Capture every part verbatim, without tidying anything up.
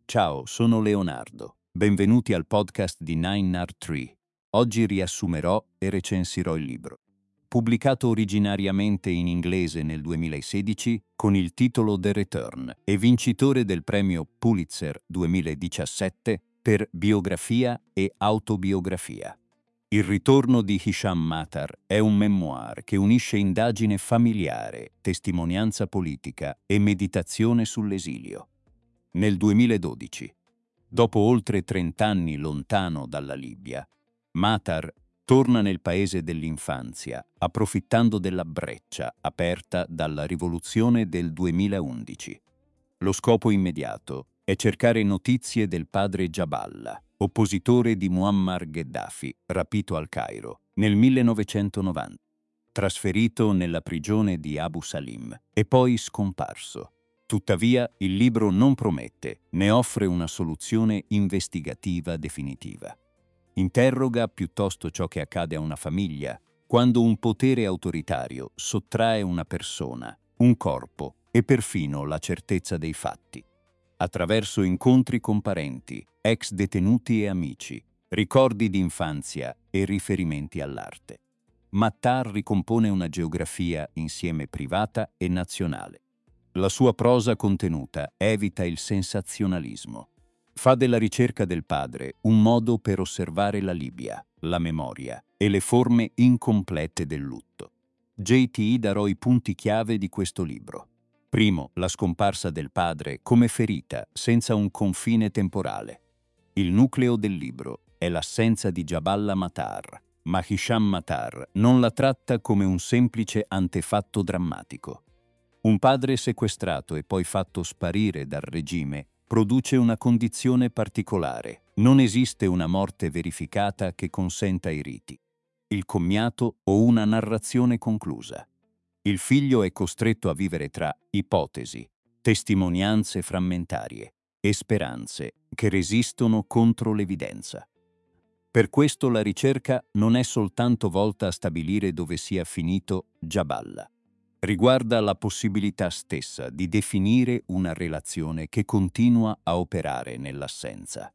Ciao, sono Leonardo. Benvenuti al podcast di Nine Nard Tree. Oggi riassumerò e recensirò il libro. Pubblicato originariamente in inglese nel duemilasedici con il titolo The Return e vincitore del premio Pulitzer duemiladiciassette per biografia e autobiografia. Il ritorno di Hisham Matar è un memoir che unisce indagine familiare, testimonianza politica e meditazione sull'esilio. Nel duemiladodici, dopo oltre trent'anni lontano dalla Libia, Matar torna nel paese dell'infanzia, approfittando della breccia aperta dalla rivoluzione del duemilaundici. Lo scopo immediato è cercare notizie del padre Jaballa, oppositore di Muammar Gheddafi, rapito al Cairo nel millenovecentonovanta, trasferito nella prigione di Abu Salim e poi scomparso. Tuttavia, il libro non promette né offre una soluzione investigativa definitiva. Interroga piuttosto ciò che accade a una famiglia quando un potere autoritario sottrae una persona, un corpo e perfino la certezza dei fatti. Attraverso incontri con parenti, ex detenuti e amici, ricordi di infanzia e riferimenti all'arte, Matar ricompone una geografia insieme privata e nazionale. La sua prosa contenuta evita il sensazionalismo. Fa della ricerca del padre un modo per osservare la Libia, la memoria e le forme incomplete del lutto. J T darò i punti chiave di questo libro. Primo, la scomparsa del padre come ferita senza un confine temporale. Il nucleo del libro è l'assenza di Jaballa Matar, ma Hisham Matar non la tratta come un semplice antefatto drammatico. Un padre sequestrato e poi fatto sparire dal regime produce una condizione particolare. Non esiste una morte verificata che consenta i riti, il commiato o una narrazione conclusa. Il figlio è costretto a vivere tra ipotesi, testimonianze frammentarie e speranze che resistono contro l'evidenza. Per questo la ricerca non è soltanto volta a stabilire dove sia finito Jaballa. Riguarda la possibilità stessa di definire una relazione che continua a operare nell'assenza.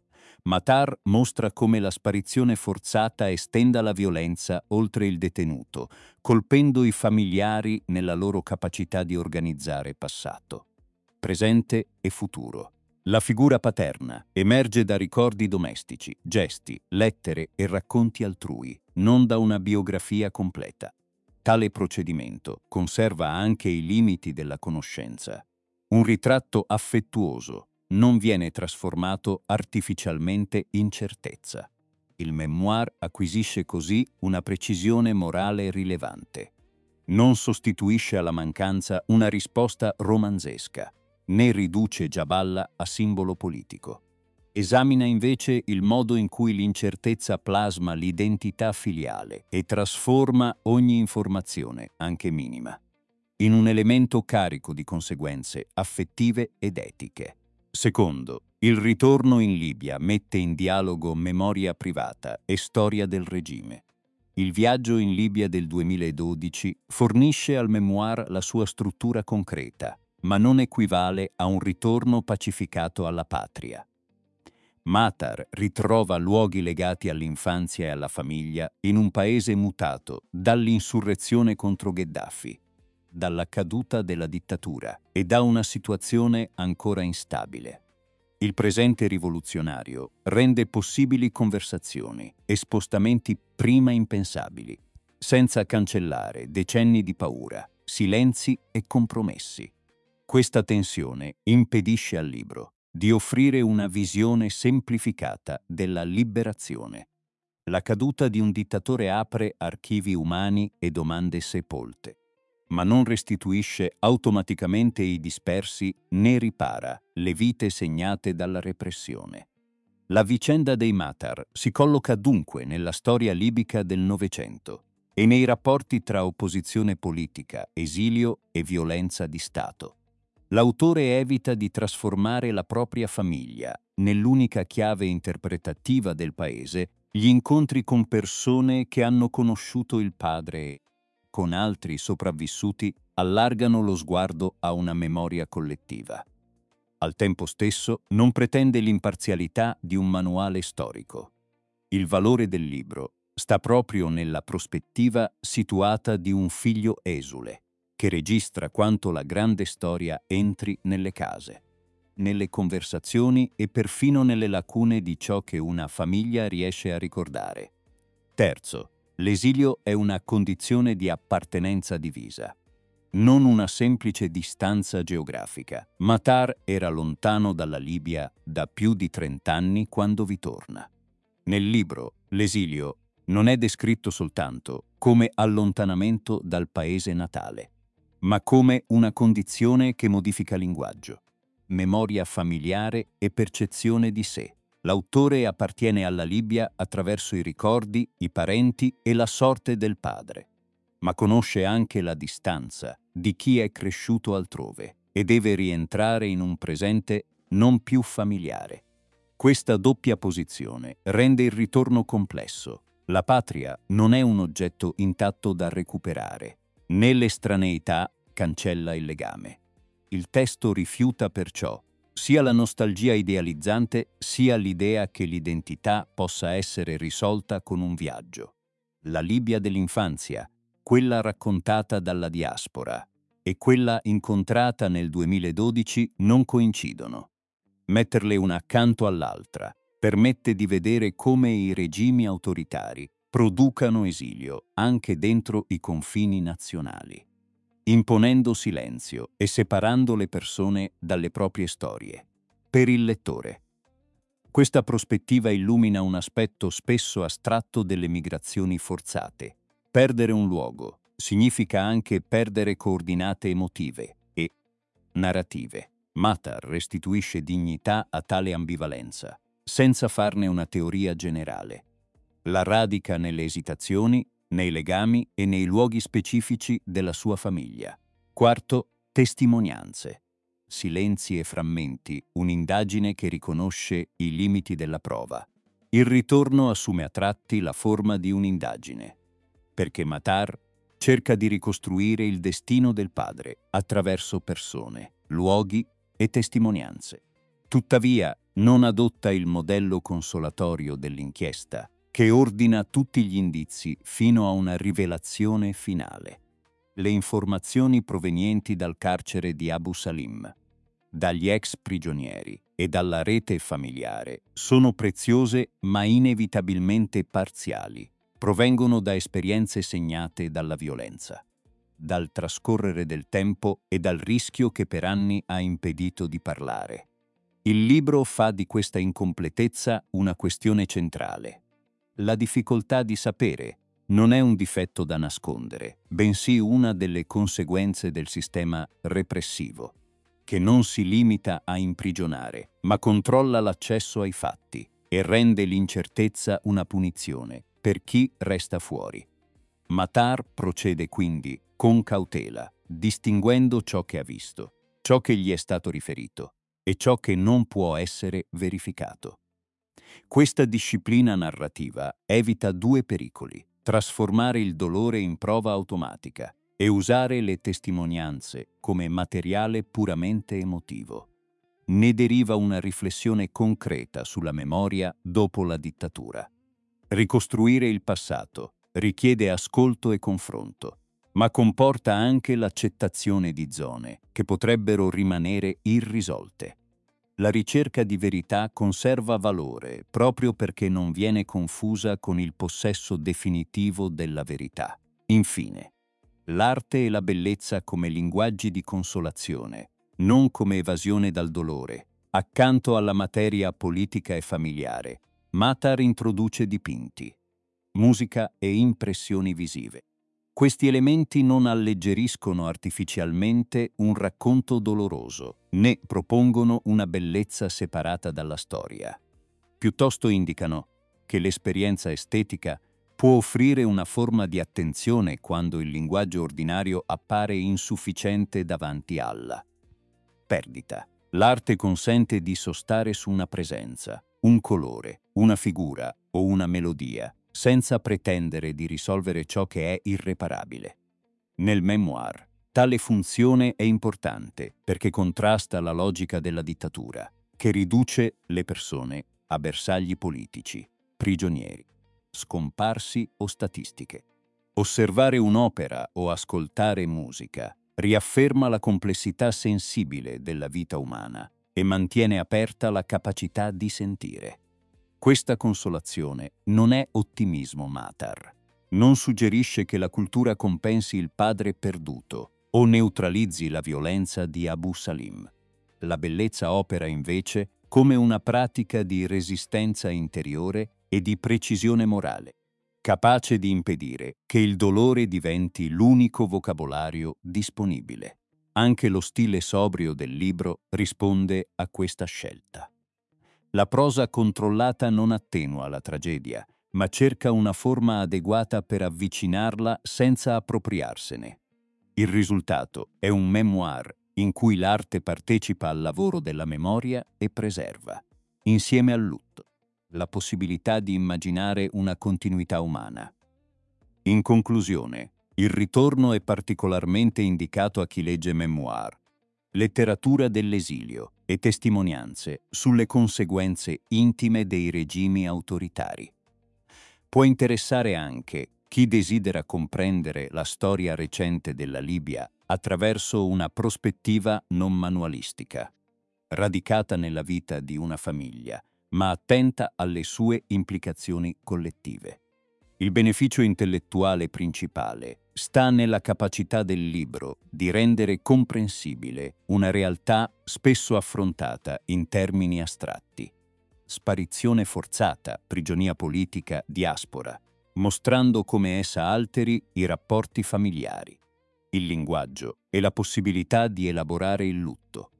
Matar mostra come la sparizione forzata estenda la violenza oltre il detenuto, colpendo i familiari nella loro capacità di organizzare passato, presente e futuro. La figura paterna emerge da ricordi domestici, gesti, lettere e racconti altrui, non da una biografia completa. Tale procedimento conserva anche i limiti della conoscenza. Un ritratto affettuoso non viene trasformato artificialmente in certezza. Il memoir acquisisce così una precisione morale rilevante. Non sostituisce alla mancanza una risposta romanzesca, né riduce Jaballa a simbolo politico. Esamina invece il modo in cui l'incertezza plasma l'identità filiale e trasforma ogni informazione, anche minima, in un elemento carico di conseguenze affettive ed etiche. Secondo, il ritorno in Libia mette in dialogo memoria privata e storia del regime. Il viaggio in Libia del duemiladodici fornisce al memoir la sua struttura concreta, ma non equivale a un ritorno pacificato alla patria. Matar ritrova luoghi legati all'infanzia e alla famiglia in un paese mutato dall'insurrezione contro Gheddafi, dalla caduta della dittatura e da una situazione ancora instabile. Il presente rivoluzionario rende possibili conversazioni e spostamenti prima impensabili, senza cancellare decenni di paura, silenzi e compromessi. Questa tensione impedisce al libro di offrire una visione semplificata della liberazione. La caduta di un dittatore apre archivi umani e domande sepolte, ma non restituisce automaticamente i dispersi né ripara le vite segnate dalla repressione. La vicenda dei Matar si colloca dunque nella storia libica del Novecento e nei rapporti tra opposizione politica, esilio e violenza di Stato. L'autore evita di trasformare la propria famiglia nell'unica chiave interpretativa del paese, gli incontri con persone che hanno conosciuto il padre con altri sopravvissuti allargano lo sguardo a una memoria collettiva. al tempo stesso non pretende l'imparzialità di un manuale storico. Il valore del libro sta proprio nella prospettiva situata di un figlio esule, che registra quanto la grande storia entri nelle case, nelle conversazioni e perfino nelle lacune di ciò che una famiglia riesce a ricordare. Terzo, l'esilio è una condizione di appartenenza divisa, non una semplice distanza geografica. Matar era lontano dalla Libia da più di trent'anni quando vi torna. Nel libro, l'esilio non è descritto soltanto come allontanamento dal paese natale, ma come una condizione che modifica linguaggio, memoria familiare e percezione di sé. L'autore appartiene alla Libia attraverso i ricordi, i parenti e la sorte del padre, ma conosce anche la distanza di chi è cresciuto altrove e deve rientrare in un presente non più familiare. Questa doppia posizione rende il ritorno complesso. La patria non è un oggetto intatto da recuperare, né l'estraneità cancella il legame. Il testo rifiuta perciò sia la nostalgia idealizzante sia l'idea che l'identità possa essere risolta con un viaggio. La Libia dell'infanzia, quella raccontata dalla diaspora, e quella incontrata nel duemiladodici non coincidono. Metterle una accanto all'altra permette di vedere come i regimi autoritari producano esilio anche dentro i confini nazionali, imponendo silenzio e separando le persone dalle proprie storie. Per il lettore, questa prospettiva illumina un aspetto spesso astratto delle migrazioni forzate. Perdere un luogo significa anche perdere coordinate emotive e narrative. Matar restituisce dignità a tale ambivalenza, senza farne una teoria generale. La radica nelle esitazioni, nei legami e nei luoghi specifici della sua famiglia. Quarto, testimonianze. Silenzi e frammenti, un'indagine che riconosce i limiti della prova. Il ritorno assume a tratti la forma di un'indagine, perché Matar cerca di ricostruire il destino del padre attraverso persone, luoghi e testimonianze. Tuttavia, non adotta il modello consolatorio dell'inchiesta, che ordina tutti gli indizi fino a una rivelazione finale. Le informazioni provenienti dal carcere di Abu Salim, dagli ex prigionieri e dalla rete familiare sono preziose ma inevitabilmente parziali. Provengono da esperienze segnate dalla violenza, dal trascorrere del tempo e dal rischio che per anni ha impedito di parlare. Il libro fa di questa incompletezza una questione centrale. La difficoltà di sapere non è un difetto da nascondere, bensì una delle conseguenze del sistema repressivo, che non si limita a imprigionare, ma controlla l'accesso ai fatti e rende l'incertezza una punizione per chi resta fuori. Matar procede quindi con cautela, distinguendo ciò che ha visto, ciò che gli è stato riferito e ciò che non può essere verificato. Questa disciplina narrativa evita due pericoli: trasformare il dolore in prova automatica e usare le testimonianze come materiale puramente emotivo. Ne deriva una riflessione concreta sulla memoria dopo la dittatura. Ricostruire il passato richiede ascolto e confronto, ma comporta anche l'accettazione di zone che potrebbero rimanere irrisolte. La ricerca di verità conserva valore proprio perché non viene confusa con il possesso definitivo della verità. Infine, l'arte e la bellezza come linguaggi di consolazione, non come evasione dal dolore. Accanto alla materia politica e familiare, Matar introduce dipinti, musica e impressioni visive. Questi elementi non alleggeriscono artificialmente un racconto doloroso, né propongono una bellezza separata dalla storia. Piuttosto indicano che l'esperienza estetica può offrire una forma di attenzione quando il linguaggio ordinario appare insufficiente davanti alla perdita. L'arte consente di sostare su una presenza, un colore, una figura o una melodia, senza pretendere di risolvere ciò che è irreparabile. Nel memoir, Tale funzione è importante perché contrasta la logica della dittatura, che riduce le persone a bersagli politici, prigionieri, scomparsi o statistiche. Osservare un'opera o ascoltare musica riafferma la complessità sensibile della vita umana e mantiene aperta la capacità di sentire. Questa consolazione non è ottimismo matar. Non suggerisce che la cultura compensi il padre perduto o neutralizzi la violenza di Abu Salim. La bellezza opera invece come una pratica di resistenza interiore e di precisione morale, capace di impedire che il dolore diventi l'unico vocabolario disponibile. Anche lo stile sobrio del libro risponde a questa scelta. La prosa controllata non attenua la tragedia, ma cerca una forma adeguata per avvicinarla senza appropriarsene. Il risultato è un memoir in cui l'arte partecipa al lavoro della memoria e preserva, insieme al lutto, la possibilità di immaginare una continuità umana. In conclusione, il ritorno è particolarmente indicato a chi legge memoir, letteratura dell'esilio e testimonianze sulle conseguenze intime dei regimi autoritari. Può interessare anche chi desidera comprendere la storia recente della Libia attraverso una prospettiva non manualistica, radicata nella vita di una famiglia, ma attenta alle sue implicazioni collettive. Il beneficio intellettuale principale sta nella capacità del libro di rendere comprensibile una realtà spesso affrontata in termini astratti. Sparizione forzata, prigionia politica, diaspora, mostrando come essa alteri i rapporti familiari, il linguaggio e la possibilità di elaborare il lutto.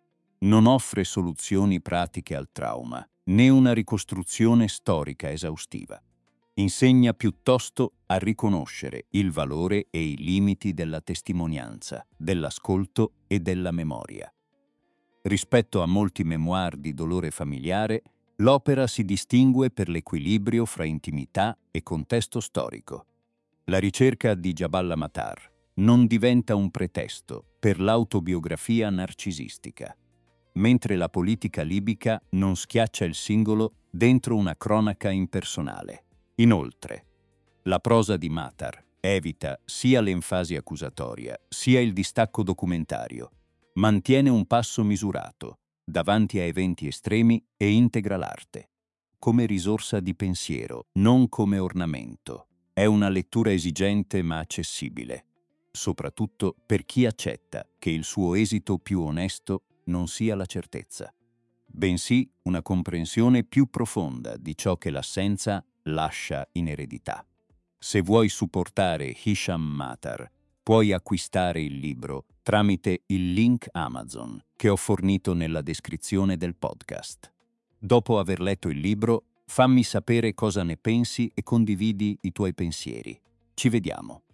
Non offre soluzioni pratiche al trauma, né una ricostruzione storica esaustiva. Insegna piuttosto a riconoscere il valore e i limiti della testimonianza, dell'ascolto e della memoria. Rispetto a molti memoir di dolore familiare, l'opera si distingue per l'equilibrio fra intimità e contesto storico. La ricerca di Jabal Matar non diventa un pretesto per l'autobiografia narcisistica, mentre la politica libica non schiaccia il singolo dentro una cronaca impersonale. Inoltre, la prosa di Matar evita sia l'enfasi accusatoria sia il distacco documentario, mantiene un passo misurato davanti a eventi estremi e integra l'arte come risorsa di pensiero, non come ornamento. È una lettura esigente ma accessibile, soprattutto per chi accetta che il suo esito più onesto non sia la certezza, bensì una comprensione più profonda di ciò che l'assenza lascia in eredità. Se vuoi supportare Hisham Matar, puoi acquistare il libro tramite il link Amazon che ho fornito nella descrizione del podcast. Dopo aver letto il libro, fammi sapere cosa ne pensi e condividi i tuoi pensieri. Ci vediamo.